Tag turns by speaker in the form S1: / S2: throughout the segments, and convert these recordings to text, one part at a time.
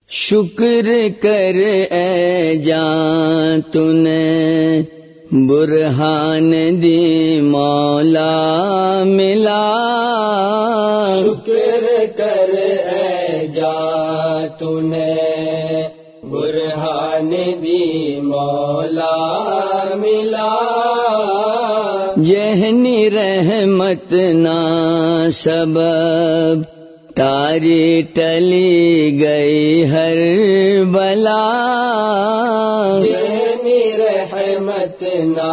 S1: شکر کر اے جان تو نے برہان دی مولا ملا.
S2: شکر کر اے جان تو نے برہان دی مولا ملا.
S1: جہنی رحمت نا سبب تاری ٹلی گئی ہر بلا.
S2: جہنی رحمت نا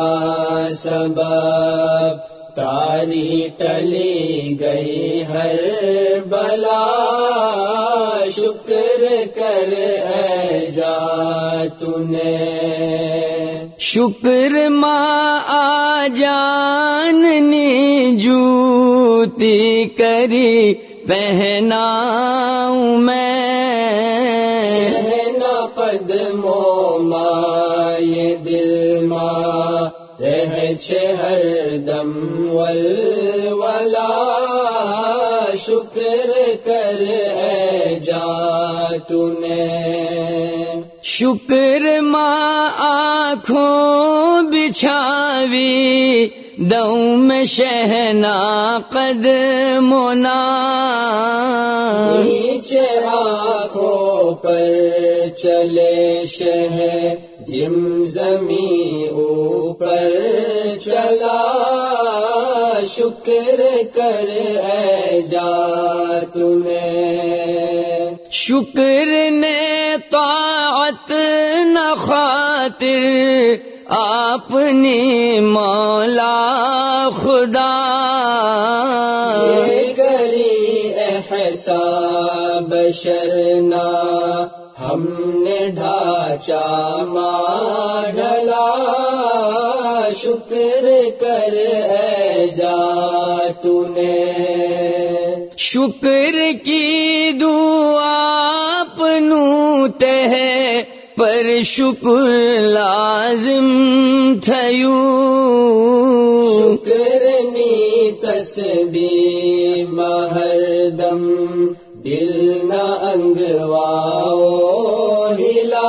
S2: سبب تاری ٹلی گئی ہر بلا. شکر کر اے جان تو نے.
S1: شکر ماں آ جاننی جوتی کری پہناؤں میں.
S2: رہنا قدموں ماں یہ دل ماں رہ چھے ہر دم ولولا. شکر کر اے جان تو نے.
S1: شکر ماں آنکھوں بچھاوی دوں میں شہنا قدمنا.
S2: نیچے آنکھوں پر چلے شہ جم زمیں اوپر چلا. شکر کر اے جان تو نے.
S1: شکر نے طاعت نہ خاطر اپنی مولا خدا.
S2: یہ کری احسان بشرنا ہم نے ڈھانچہ ماں ڈھلا. شکر کر اے جان تو نے.
S1: شکر کی دعا اپنوں تے پر شکر لازم تھیو.
S2: شکر نی تسبیح ہر دم دل نہ انگواؤ ہلا.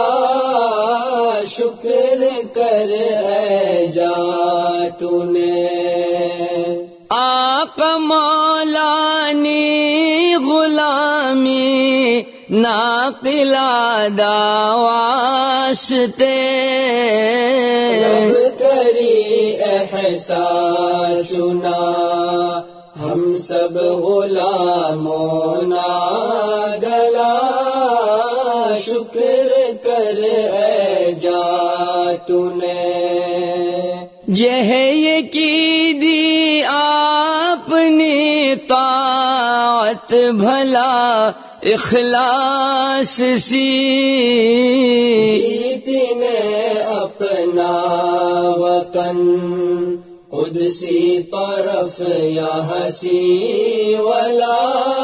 S2: شکر کر اے جان تو نے.
S1: آقا مولانی غلامی ناقلا دا واسطے.
S2: رب کری احسان چنا ہم سب غلاموں نا گلا. شکر کر اے جان تو نے.
S1: یہ کی دی آپ نے طاعت بھلا اخلاص سی.
S2: جیتی نے اپنا وطن قدسی طرف یا ہنسی ولا.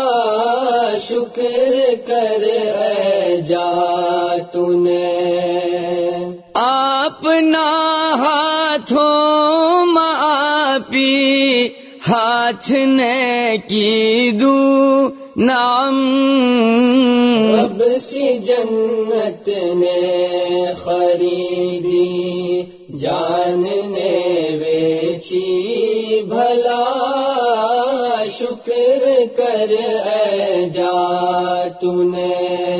S2: شکر کر اے جان تو نے.
S1: اپنا ہاتھوں معافی ہاتھ نے کی دو نام.
S2: رب سی جنت نے خریدی جان نے بیچی بھلا. شکر کر اے جان تو نے.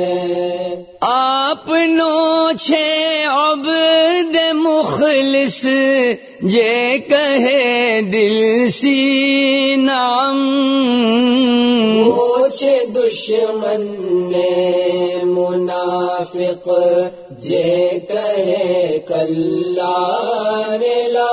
S1: آپنوں چھے عبد مخلص جے کہے دل سی نام.
S2: وہ چھے دشمن نے منافق جے کہے کلا لا.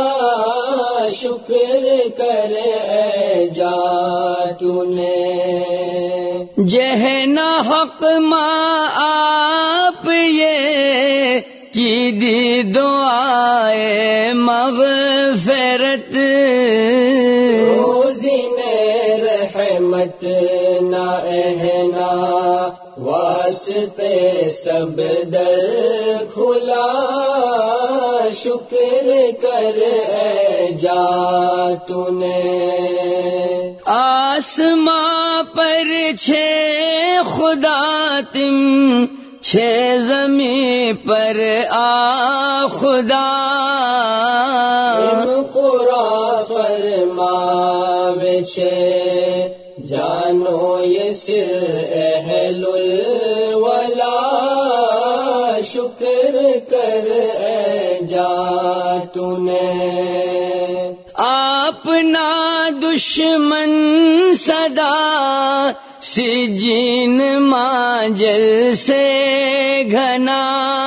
S2: شکر کر اے جان تو نے.
S1: جہنا حق ماں آپ یہ کی دی دعائے مغفرت.
S2: روزی نے رحمت نہ اہنا واسطے سب در کھلا. شکر کر اے جان تو نے.
S1: آسماں پر چھ خدا تم چھ زمین پر آ خدا
S2: قرآن فرماوے چھے جانو یہ سر اہل الولا شکر کر اے جا تونے
S1: اپنا دشمن صدا سجین ماجل سے گھنا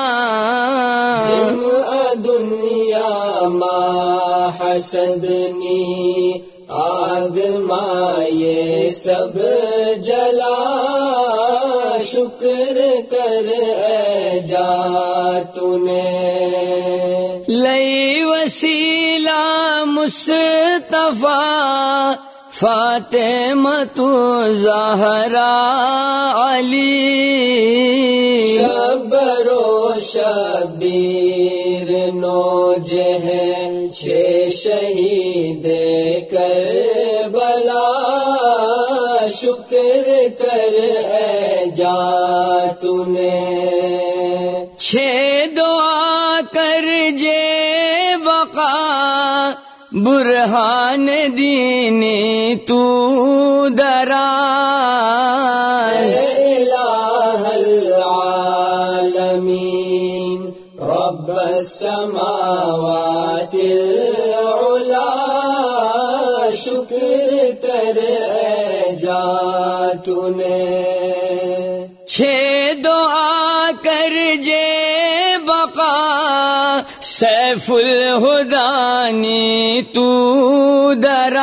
S2: جمع دنیا ما حسدنی آگ ما یہ سب جلا شکر کر اے جا تونے
S1: لئی وسیلہ مصطفیٰ فاطمہ زہرا علی
S2: شبر و شبیر نوجہ چھ شہید کربلا شکر کر اے جا تونے
S1: چھ دعا کر جے بقا برہان دینی تو درا
S2: الہ العالمین رب السماوات العلا شکر کر اے جا تونے
S1: چھ دعا کر جے بقا سیف الہدانی تو درا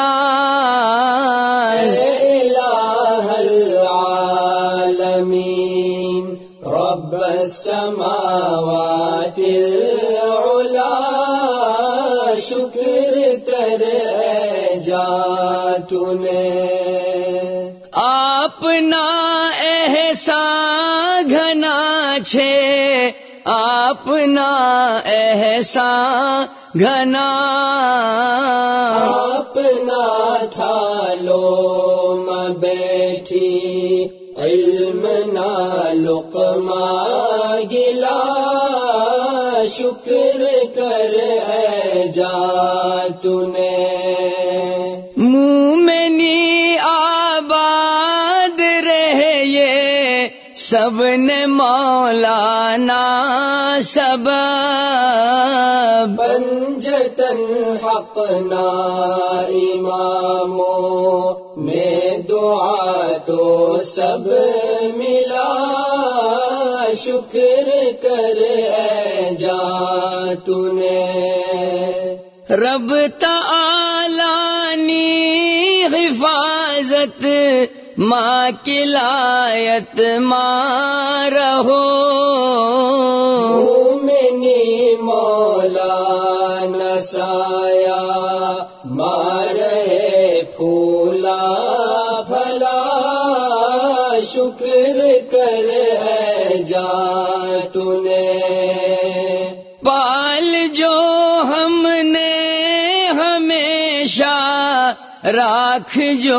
S2: الہ العالمین رب السماوات العلا شکر کر اے جا تونے
S1: اپنا احسان گھنا چھے اپنا احسان گھنا
S2: اپنا تھالو میں بیٹھی علم نہ لقمہ گلا شکر کر اے جا تونے
S1: مومنی آباد رہے یہ سب نے مولانا سبب
S2: پنجتن حق نا اماموں میں دعا تو سب ملا شکر کر اے جا تونے
S1: رب تعالی نی حفاظت ماں کی لایت ماں رہو
S2: مومنی مولا نسایا مار ہے پھولا پھلا شکر کر اے جا تونے
S1: پال جو ہم نے ہمیشہ راکھ جو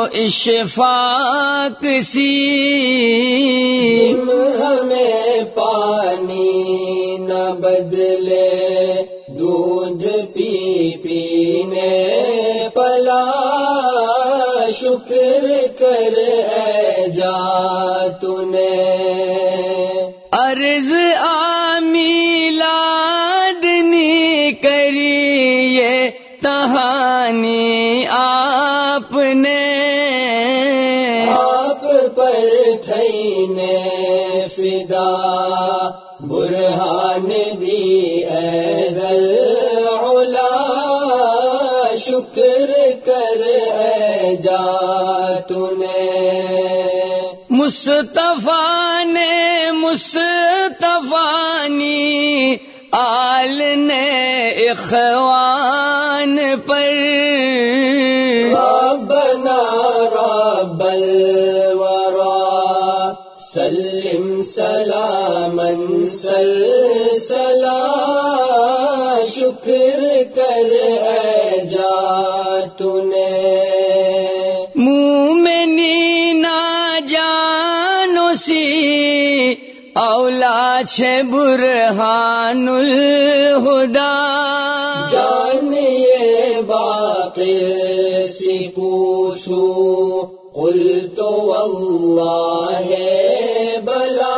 S1: اشفاق سی
S2: جم ہمیں پانی نہ بدلے دودھ پی پینے پلا شکر کر اے جا تونے
S1: عرض میلادنی کریے تہانی آپ نے
S2: آپ پر تھینے فدا برہان دی اے ذل علا شکر کر اے جا تونے
S1: مصطفیٰ نے مصطفانی آل نے اخوان پر
S2: ربنا رب الورا سلم سلاما سلسلا شکر کر اے جا تونے
S1: مومنی ناجات اولاد ہے برہان الہدا.
S2: جانیے باقر سے پوچھوں قلت واللہ بلا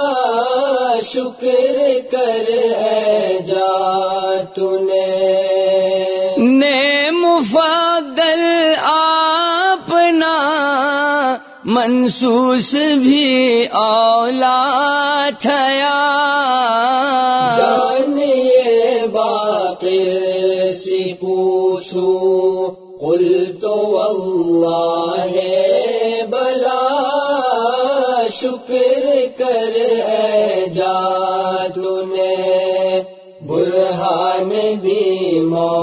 S2: شکر کر اے جات
S1: نے مفضل آپنا منسوس بھی اولاد تھیا.
S2: جانیے باقر سے پوچھوں قلت واللہ بلا شکر کر اے جات برہان بھی